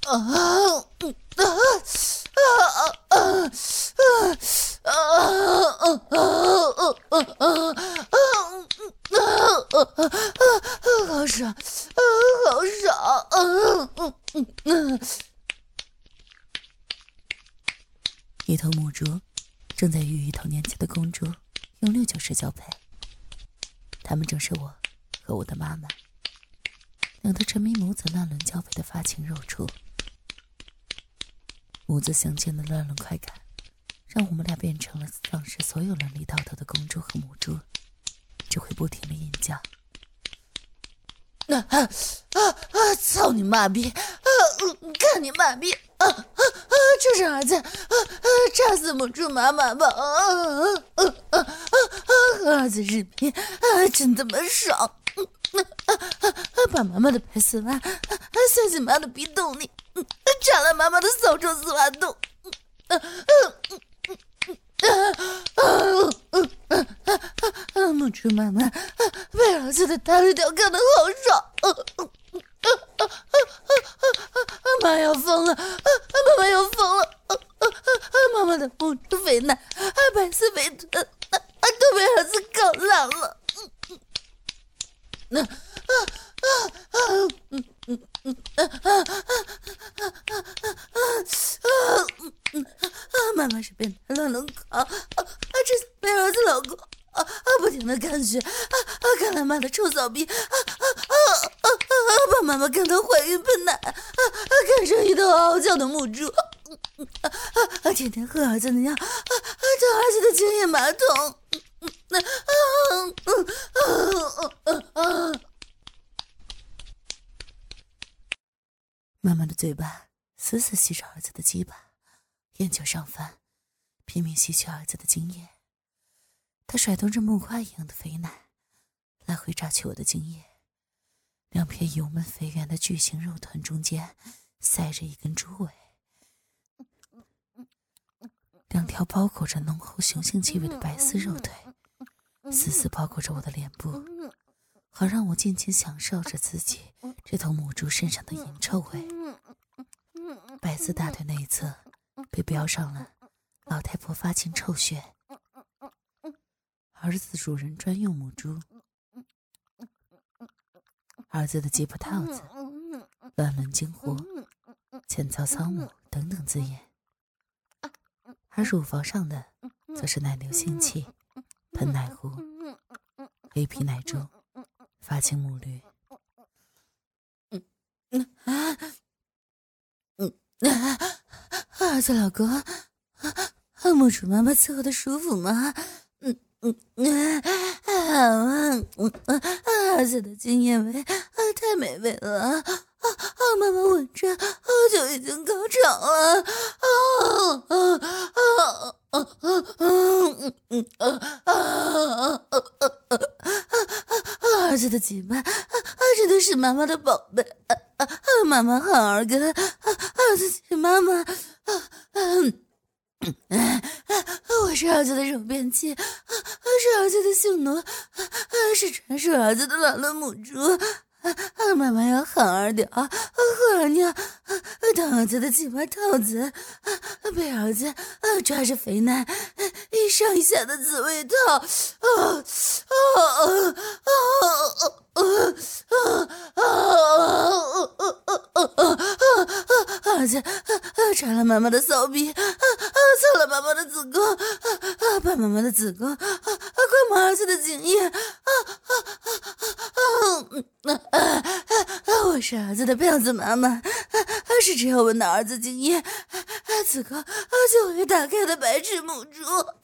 好爽，好爽！ 一头母猪正在与一头年轻的公猪用69式交配，他们正是我和我的妈妈，两对沉迷母子乱伦交配的发情肉畜。母子相见的乱伦快感，让我们俩变成了丧失所有伦理道德的公猪和母猪，只会不停地吟叫。 操你妈逼！干你妈逼！这是儿子！炸死母猪妈妈吧！和儿子视频，真他妈爽！把妈妈的白丝袜塞进妈的逼洞里，炸了妈妈的骚臭丝袜洞！母猪妈妈被儿子的大力条干得好爽！妈要疯了！妈妈要疯了！妈妈的母猪肥奶、白丝肥臀都被儿子搞烂了！妈妈是变态乱伦狂，这被儿子老公不停的干血，看来妈的臭骚逼，把妈妈干到怀孕喷奶，看成一头嗷嗷叫的母猪，天天喝儿子的尿，当儿子的精液马桶。 妈妈的嘴巴死死吸着儿子的鸡巴，眼球上翻，拼命吸取儿子的精液。她甩动着木瓜一样的肥奶，来回榨取我的精液。两片油焖肥圆的巨型肉团中间塞着一根猪尾，两条包裹着浓厚雄性气味的白丝肉腿死死包裹着我的脸部，好让我尽情享受着自己这头母猪身上的淫臭味。白丝大腿内侧被标上了老太婆发情臭穴，儿子主人专用母猪，儿子的鸡巴套子、乱伦惊呼、欠操操母等等字眼，而乳房上的则是奶牛性器、喷奶壶、黑皮奶猪、发情母驴。 儿子老公，母猪妈妈伺候的舒服吗？儿子的精液味太美味了，妈妈闻着就已经高潮了。儿子的鸡巴真的是妈妈的宝贝，妈妈好儿根，儿子亲妈妈。我是儿子的手便器，是儿子的性奴，是传说儿子的乱伦母猪。妈妈要好儿屌，喝儿尿，当儿子的鸡巴套子，被儿子抓着肥奶，一上一下的自慰套。儿子插了妈妈的骚逼，操了妈妈的子宫，把妈妈的子宫灌满儿子的精液。我是儿子的婊子妈妈，是只要闻到儿子精液，子宫就会打开的白痴母猪。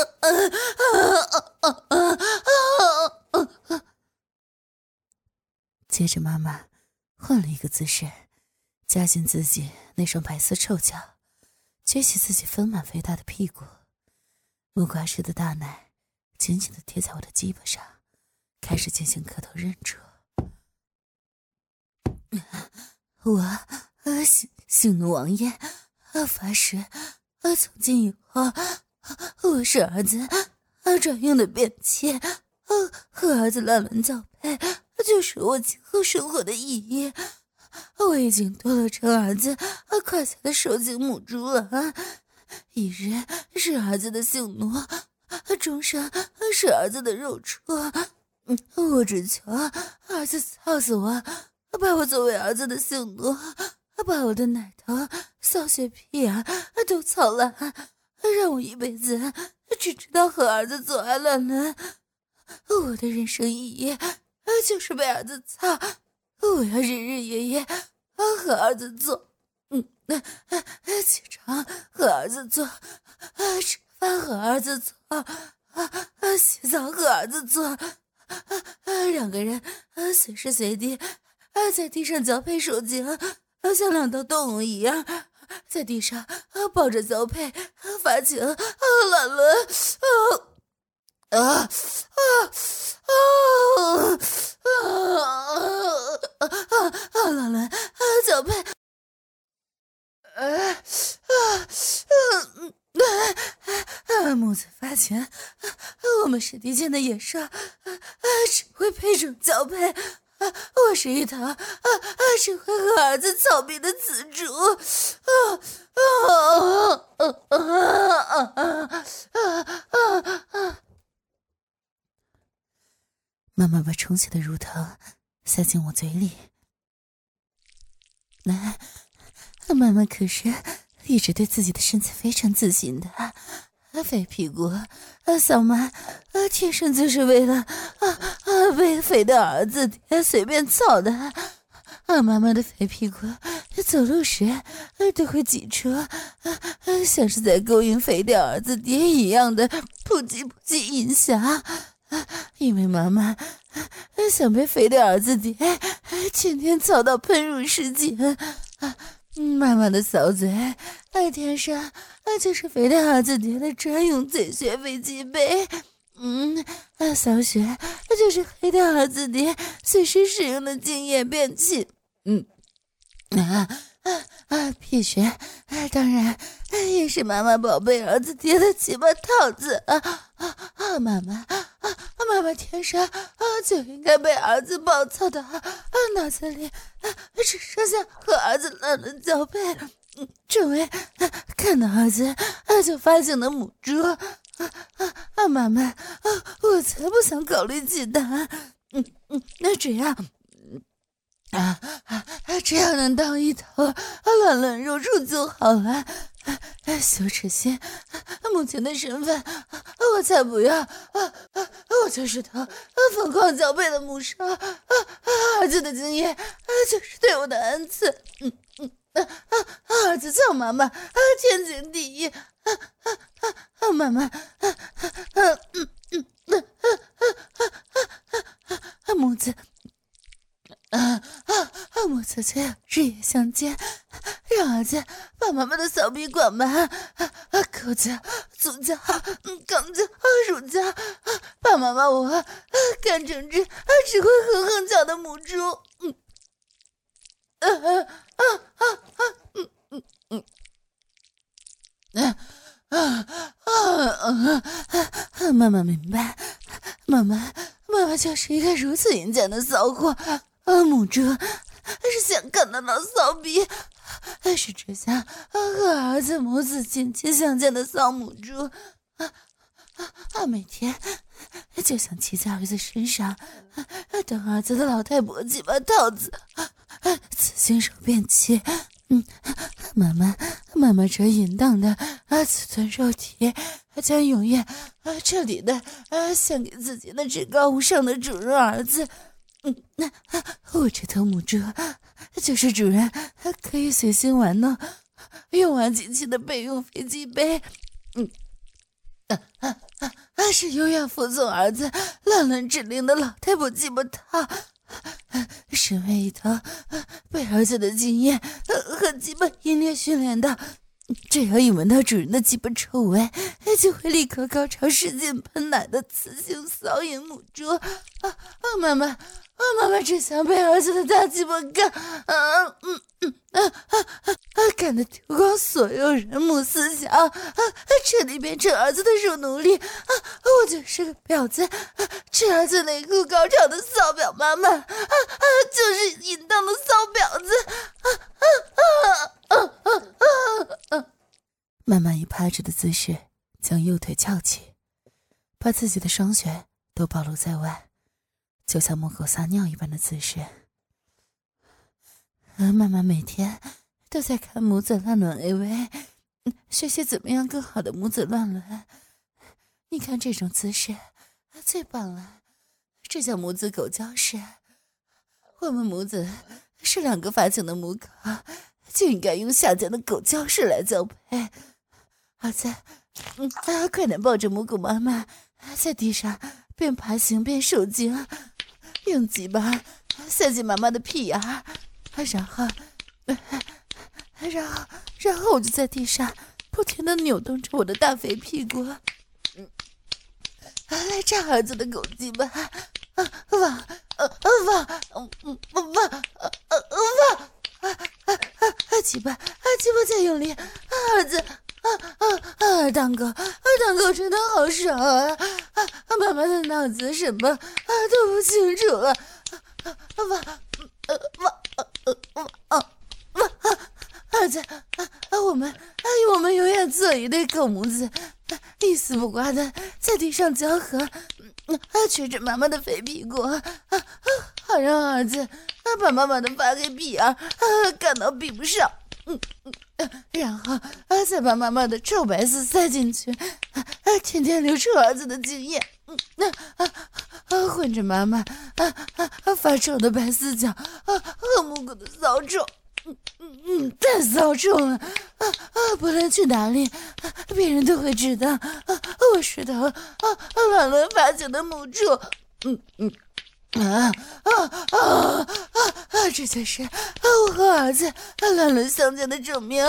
接着妈妈换了一个姿势，夹紧自己那双白丝臭脚，撅起自己丰满肥大的屁股，木瓜似的大奶紧紧地贴在我的鸡巴上，开始进行磕头认主。 我性奴王爷发誓，从今以后我是儿子专用的便器，和儿子乱伦交配就是我今后生活的意义。 我已经多了成儿子胯下的受精母猪了啊！一日是儿子的性奴，终生是儿子的肉畜。我只求儿子操死我，把我作为儿子的性奴，把我的奶头、小血屁都操烂，让我一辈子只知道和儿子做爱乱伦。我的人生意义就是被儿子操，我要日日夜夜和儿子做，起床和儿子做，吃饭和儿子做，洗澡和儿子做，两个人随时随地在地上交配受精，像两头动物一样在地上抱着交配发情乱伦。乱伦交配，母子发情，我们是地间的野兽，只会配种交配。我是一头只会和儿子草皮的雌猪。 妈妈把充血的乳头塞进我嘴里。妈妈可是一直对自己的身材非常自信的，肥屁股小妈天生就是为了被肥的儿子爹随便操的。妈妈的肥屁股走路时都会挤出像是在勾引肥的儿子爹一样的扑叽扑叽音响，因为妈妈想被肥的儿子爹天天操到喷入失禁。妈妈的小嘴天生就是肥的儿子爹的专用嘴穴飞机杯。小穴就是肥的儿子爹随时使用的精液便器。屁穴当然也是妈妈宝贝儿子爹的鸡巴套子。妈妈天生就应该被儿子暴操的，脑子里只剩下和儿子乱伦交配，成为看到儿子就发情的母猪。妈妈，我才不想考虑其他。那只要只要能当一头乱伦肉畜就好了。羞耻心，目前的身份我才不要。我就是头疯狂交配的母兽，儿子的经验就是对我的恩赐。儿子叫妈妈天经地义。妈妈，母子母子这样日夜相见，让儿子把妈妈的小臂管满，口交、足交、肛交、乳交，把妈妈我看成只会哼哼叫的母猪。妈妈明白，妈妈就是一个如此淫贱的骚货。母猪是想看到老骚逼，是只想和儿子母子亲亲相见的骚母猪。每天就想骑在儿子身上，当儿子的老太婆鸡巴套子，此心手便器。妈妈这淫荡的此存肉体将永远彻底的献给自己的至高无上的主人儿子。我这头母猪就是主人可以随心玩弄、用完即弃的备用飞机杯。是永远服从儿子乱伦指令的老太婆鸡巴套。身为一头被儿子的经验和鸡巴淫烈训练的，只要一闻到主人的鸡巴臭味，就会立刻高潮使劲喷奶的雌性骚淫母猪。妈妈只想被儿子的大鸡巴干， 干得丢光所有人目思想，彻底变成儿子的肉奴隶，我就是个婊子，吃儿子内裤高潮的骚婊妈妈，就是淫荡的骚婊子， 慢慢以趴着的姿势将右腿翘起，把自己的双拳都暴露在外，就像母狗撒尿一般的姿势。妈妈每天都在看母子乱伦 AV， 学习怎么样更好的母子乱伦。你看这种姿势最棒了，这叫母子狗交式。我们母子是2个发情的母狗，就应该用下贱的狗交式来交配。儿子，快点抱着母狗妈妈，在地上边爬行边受精，用鸡巴塞进妈妈的屁眼，然后我就在地上不停地扭动着我的大肥屁股，来扎儿子的狗鸡巴，往鸡巴再用力，儿子，当狗真的好爽啊！妈妈的脑子什么都不清楚了，儿子，我们永远做一对狗母子，一丝不挂的在地上交合，吹着妈妈的肥屁股，好让儿子把妈妈的发黑屁眼干到闭不上，然后再把妈妈的臭白丝塞进去，天天流出儿子的精液，混着妈妈发臭的白丝脚和母狗的骚臭，太骚臭了，不论去哪里，别人都会知道我是头乱伦发情的母猪。这才是我和儿子乱伦相见的证明。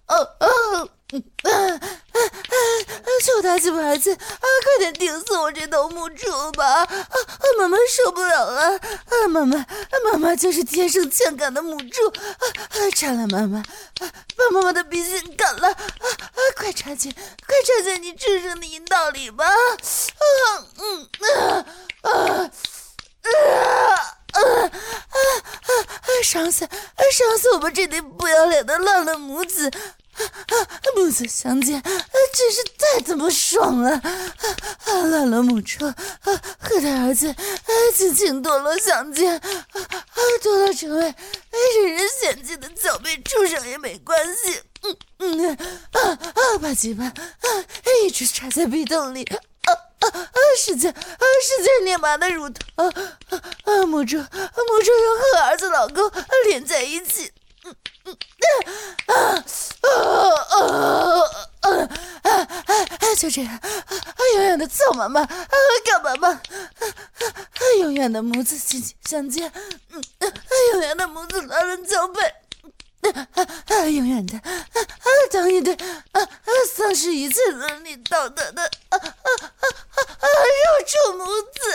求大鸡巴儿子快点顶死我这头母猪吧！妈妈受不了了，妈妈就是天生欠干的母猪，插了妈妈，把妈妈的鼻心干了，快插进你至圣的阴道里吧！伤死我们这对不要脸的乱伦母子！母子相见真是太他妈爽了！乱伦母猪和他儿子尽情堕落相见，堕落成为人人嫌弃的小辈畜生也没关系。把鸡巴一直插在壁洞里，使劲捏妈的乳头，母猪又和儿子老公连在一起，就这样，永远的操妈妈，干妈妈，永远的母子心情相见，永远的母子乱伦交配，永远的当一对丧失一切伦理道德的肉畜母子。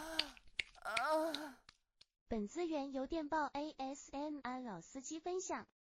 本资源由电报 ASMR 老司机分享。